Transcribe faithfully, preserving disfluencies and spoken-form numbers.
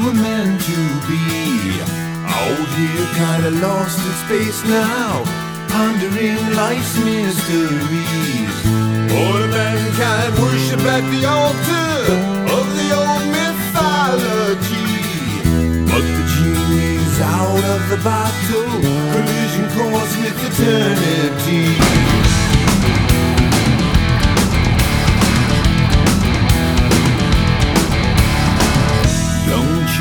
were meant to be. Out here kinda lost in space now, pondering life's mysteries. All mankind worship at the altar of the old mythology. But the genie's out of the bottle, collision course with eternity.